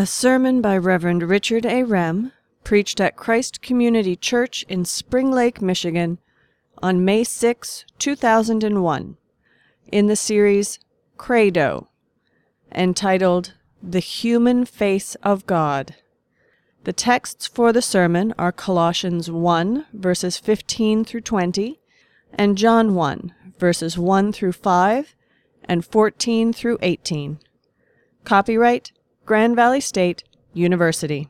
A sermon by Reverend Richard A. Rem, preached at Christ Community Church in Spring Lake, Michigan, on May 6, 2001, in the series Credo, entitled The Human Face of God. The texts for the sermon are Colossians 1, verses 15 through 20, and John 1, verses 1 through 5, and 14 through 18. Copyright Grand Valley State University.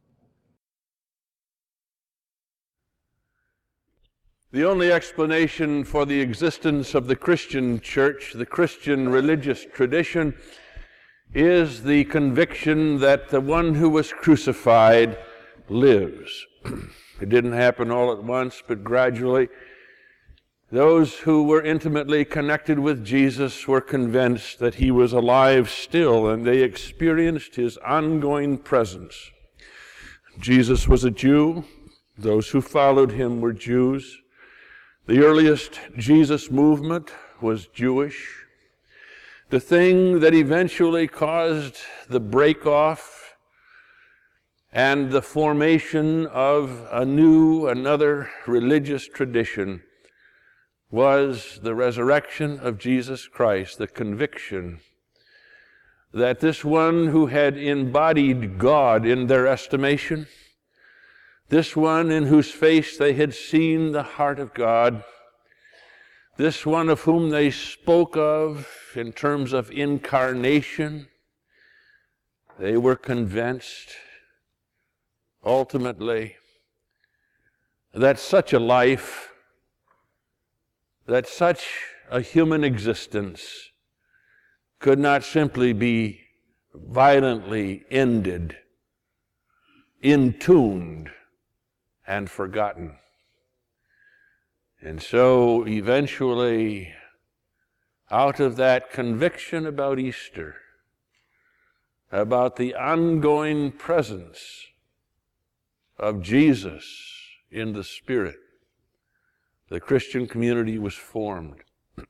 The only explanation for the existence of the Christian church, the Christian religious tradition, is the conviction that the one who was crucified lives. It didn't happen all at once, but gradually those who were intimately connected with Jesus were convinced that he was alive still, and they experienced his ongoing presence. Jesus was a Jew. Those who followed him were Jews. The earliest Jesus movement was Jewish. The thing that eventually caused the break-off and the formation of another religious tradition was the resurrection of Jesus Christ, the conviction that this one who had embodied God in their estimation, this one in whose face they had seen the heart of God, this one of whom they spoke of in terms of incarnation, they were convinced ultimately that such a life, that such a human existence could not simply be violently ended, entombed, and forgotten. And so eventually, out of that conviction about Easter, about the ongoing presence of Jesus in the Spirit, the Christian community was formed.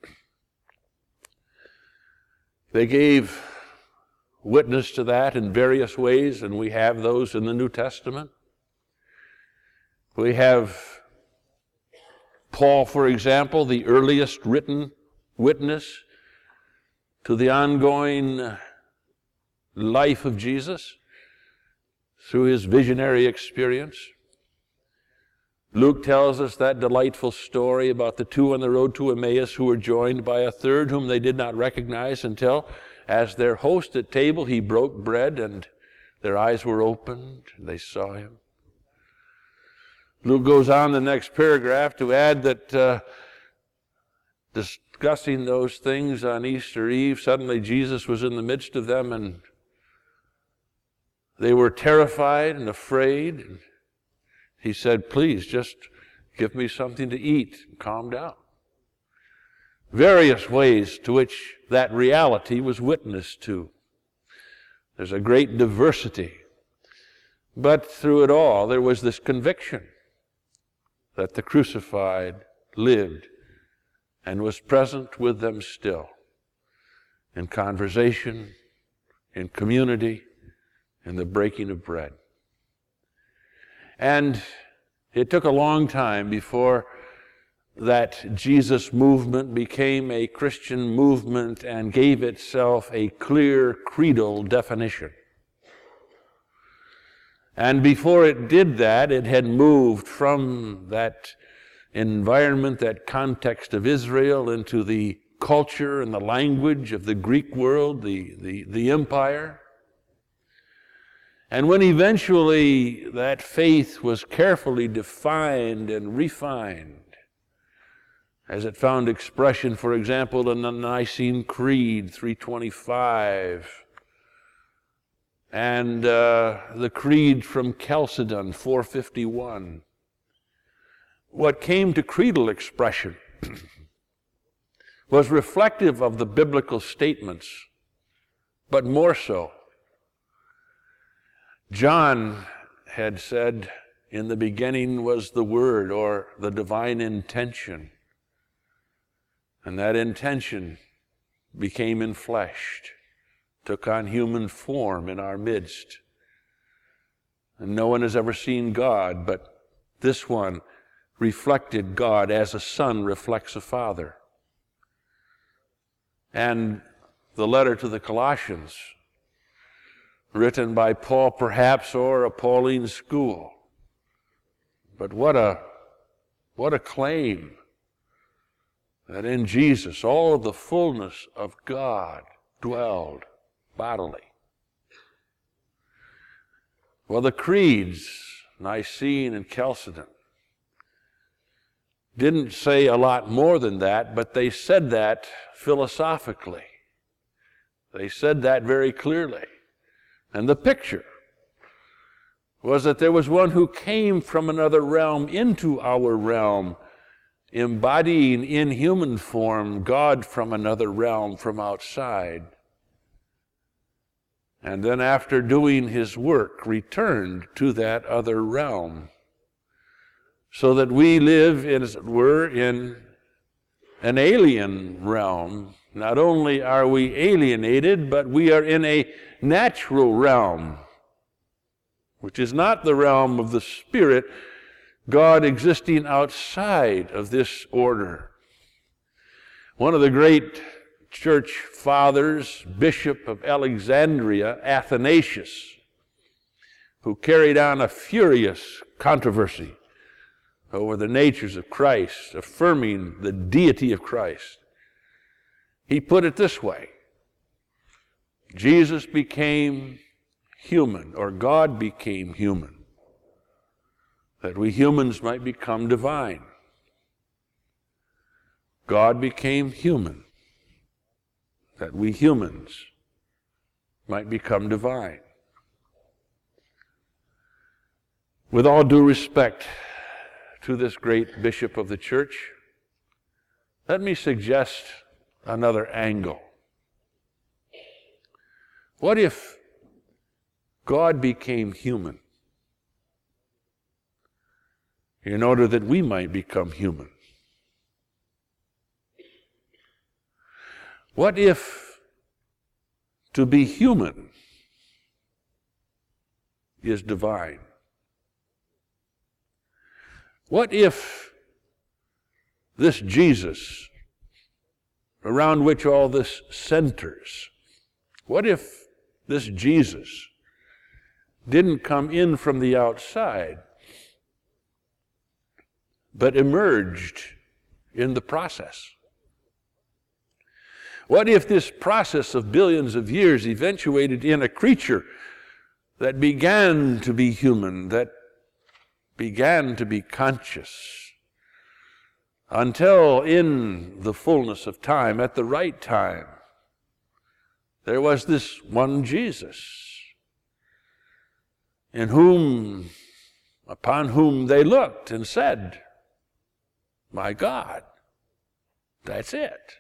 They gave witness to that in various ways, and we have those in the New Testament. We have Paul, for example, the earliest written witness to the ongoing life of Jesus through his visionary experience. Luke tells us that delightful story about the two on the road to Emmaus who were joined by a third whom they did not recognize until, as their host at table, he broke bread and their eyes were opened and they saw him. Luke goes on the next paragraph to add that discussing those things on Easter Eve, suddenly Jesus was in the midst of them and they were terrified and afraid. He said, "Please, just give me something to eat and calm down." Various ways to which that reality was witnessed to. There's a great diversity. But through it all, there was this conviction that the crucified lived and was present with them still, in conversation, in community, in the breaking of bread. And it took a long time before that Jesus movement became a Christian movement and gave itself a clear creedal definition. And before it did that, it had moved from that environment, that context of Israel, into the culture and the language of the Greek world, the empire. And when eventually that faith was carefully defined and refined, as it found expression, for example, in the Nicene Creed 325, and the Creed from Chalcedon 451, what came to creedal expression was reflective of the biblical statements, but more so. John had said, "In the beginning was the Word," or the divine intention. And that intention became enfleshed, took on human form in our midst, And no one has ever seen God, but this one reflected God as a son reflects a father. And the letter to the Colossians, written by Paul perhaps, or a Pauline school. But what a claim that in Jesus all of the fullness of God dwelled bodily. Well, the creeds, Nicene and Chalcedon, didn't say a lot more than that, but they said that philosophically. They said that very clearly. And the picture was that there was one who came from another realm into our realm, embodying in human form God from another realm, from outside. And then after doing his work, returned to that other realm, so that we live, as it were, in an alien realm. Not only are we alienated, but we are in a natural realm, which is not the realm of the Spirit, God existing outside of this order. One of the great church fathers, Bishop of Alexandria, Athanasius, who carried on a furious controversy over the natures of Christ, affirming the deity of Christ, he put it this way: Jesus became human, or God became human, that we humans might become divine. God became human, that we humans might become divine. With all due respect to this great bishop of the church, let me suggest another angle. What if God became human in order that we might become human? What if to be human is divine? What if this Jesus, around which all this centers, what if this Jesus didn't come in from the outside, but emerged in the process? What if this process of billions of years eventuated in a creature that began to be human, that began to be conscious, until in the fullness of time, at the right time, there was this one Jesus, upon whom they looked and said, "My God, that's it."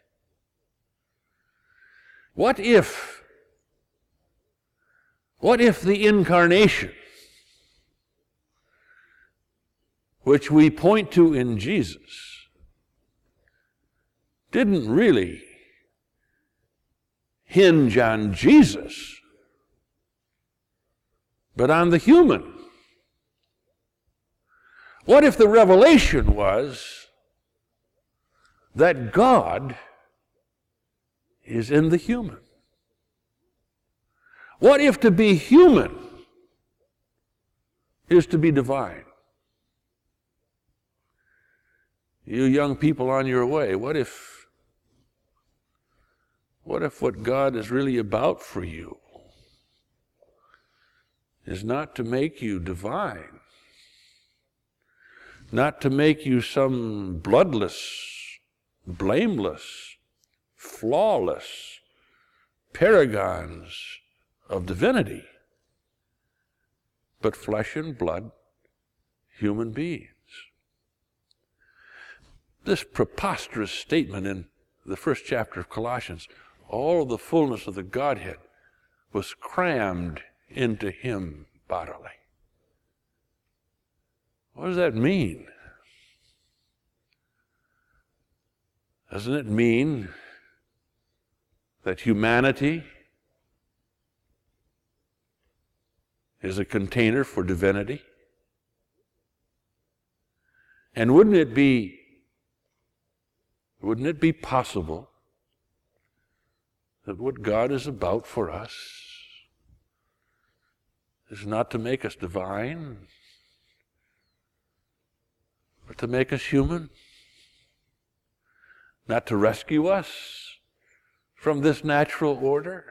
What if the incarnation, which we point to in Jesus, didn't really hinge on Jesus, but on the human? What if the revelation was that God is in the human? What if to be human is to be divine? You young people on your way, what if what God is really about for you is not to make you divine, not to make you some bloodless, blameless, flawless paragons of divinity, but flesh and blood human beings? This preposterous statement in the first chapter of Colossians, all of the fullness of the Godhead was crammed into him bodily. What does that mean? Doesn't it mean that humanity is a container for divinity. And wouldn't it be possible that what God is about for us is not to make us divine, but to make us human? Not to rescue us from this natural order,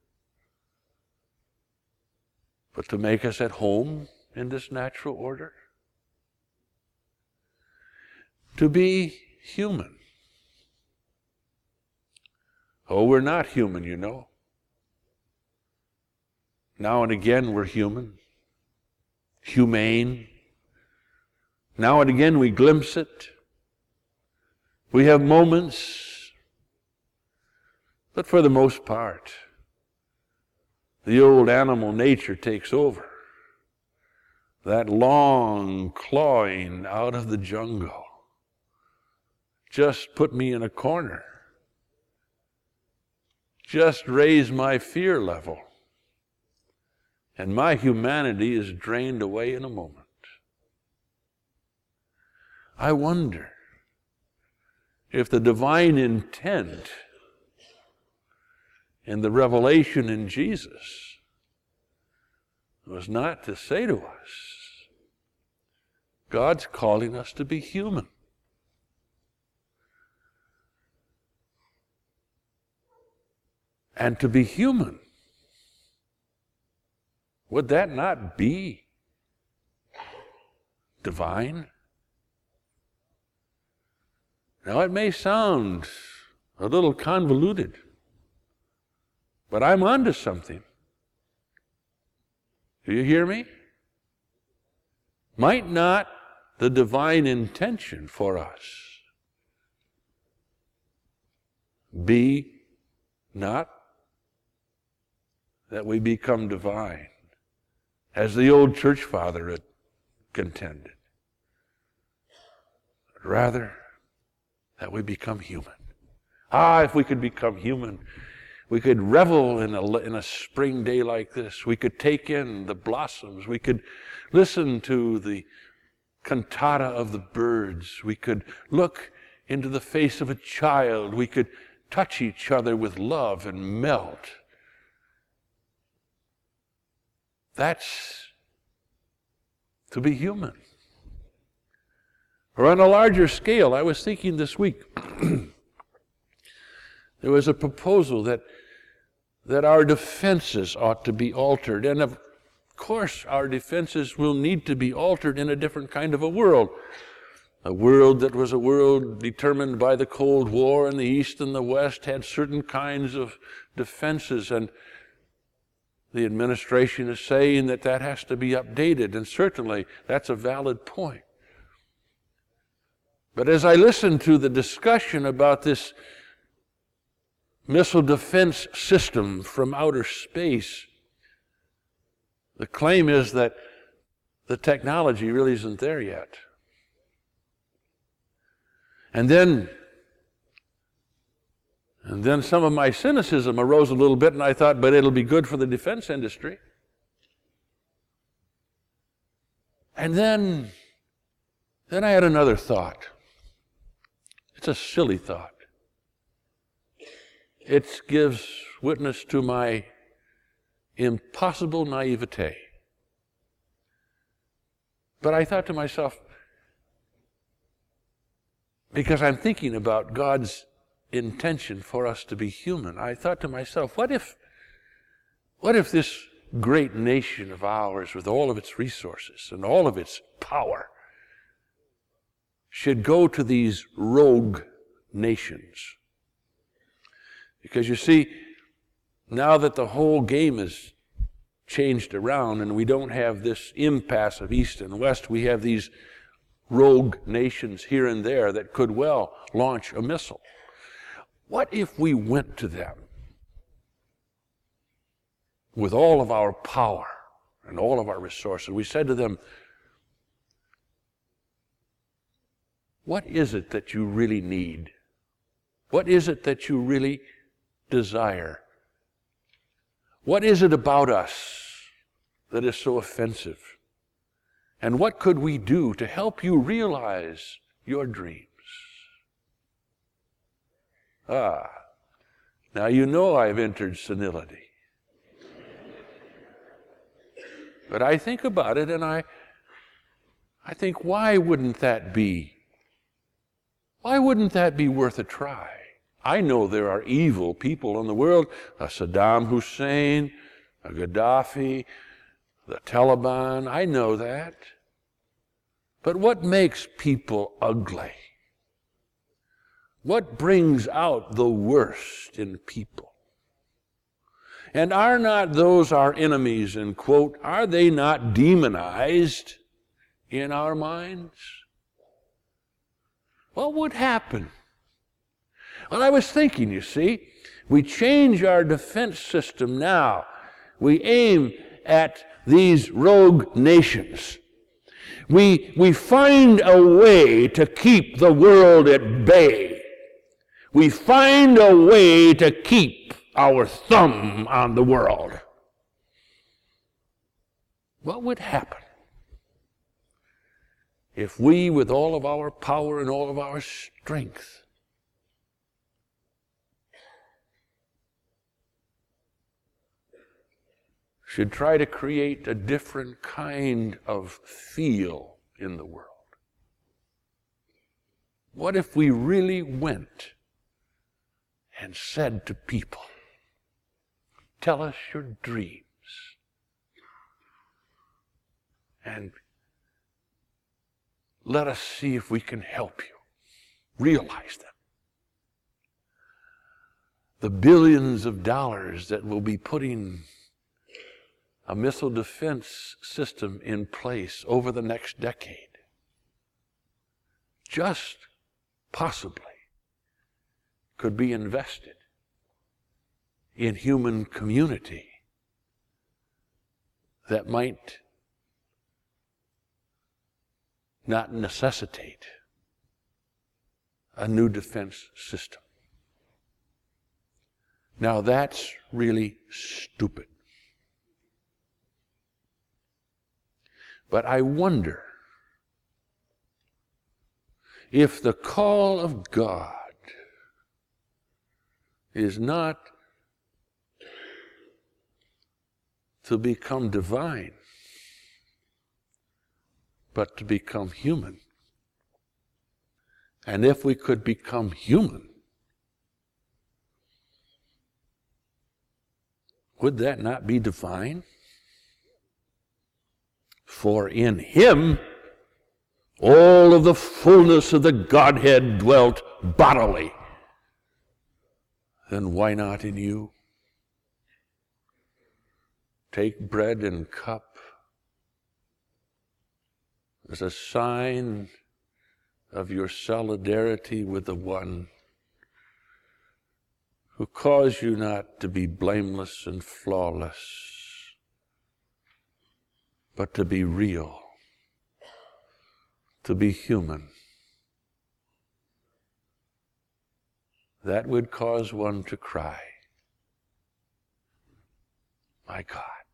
but to make us at home in this natural order? To be human. Oh, we're not human, you know. Now and again we're human, humane. Now and again we glimpse it. We have moments, but for the most part, the old animal nature takes over. That long clawing out of the jungle just put me in a corner. Just raise my fear level. And my humanity is drained away in a moment. I wonder if the divine intent in the revelation in Jesus was not to say to us, God's calling us to be human. And to be human, would that not be divine? Now it may sound a little convoluted, but I'm onto something. Do you hear me? Might not the divine intention for us be not that we become divine, as the old church father had contended, but rather that we become human? If we could become human, we could revel in a spring day like this. We could take in the blossoms. We could listen to the cantata of the birds. We could look into the face of a child. We could touch each other with love and melt. That's to be human. Or on a larger scale, I was thinking this week, there was a proposal that our defenses ought to be altered. And of course, our defenses will need to be altered in a different kind of a world. A world that was a world determined by the Cold War, and the East and the West had certain kinds of defenses, and the administration is saying that has to be updated, and certainly that's a valid point. But as I listened to the discussion about this missile defense system from outer space, the claim is that the technology really isn't there yet. And then some of my cynicism arose a little bit, and I thought, but it'll be good for the defense industry. And then I had another thought. It's a silly thought. It gives witness to my impossible naivete. But I thought to myself, because I'm thinking about God's intention for us to be human, I thought to myself, what if this great nation of ours, with all of its resources and all of its power, should go to these rogue nations? Because you see, now that the whole game is changed around and we don't have this impasse of East and West, we have these rogue nations here and there that could well launch a missile. What if we went to them with all of our power and all of our resources? We said to them, what is it that you really need? What is it that you really desire? What is it about us that is so offensive? And what could we do to help you realize your dreams? Now you know I've entered senility. But I think about it and I think, why wouldn't that be? Why wouldn't that be worth a try? I know there are evil people in the world, a Saddam Hussein, a Gaddafi, the Taliban, I know that. But what makes people ugly? What brings out the worst in people? And are not those our enemies, and quote, are they not demonized in our minds? What would happen? Well, I was thinking, you see, we change our defense system now. We aim at these rogue nations. We find a way to keep the world at bay. We find a way to keep our thumb on the world. What would happen if we, with all of our power and all of our strength, should try to create a different kind of feel in the world? What if we really went and said to people, tell us your dreams and let us see if we can help you realize them? The billions of dollars that will be putting a missile defense system in place over the next decade, just possibly could be invested in human community that might not necessitate a new defense system. Now that's really stupid. But I wonder if the call of God is not to become divine, but to become human. And if we could become human, would that not be divine? For in him all of the fullness of the Godhead dwelt bodily. Then why not in you? Take bread and cup as a sign of your solidarity with the one who caused you not to be blameless and flawless, but to be real, to be human. That would cause one to cry, my God.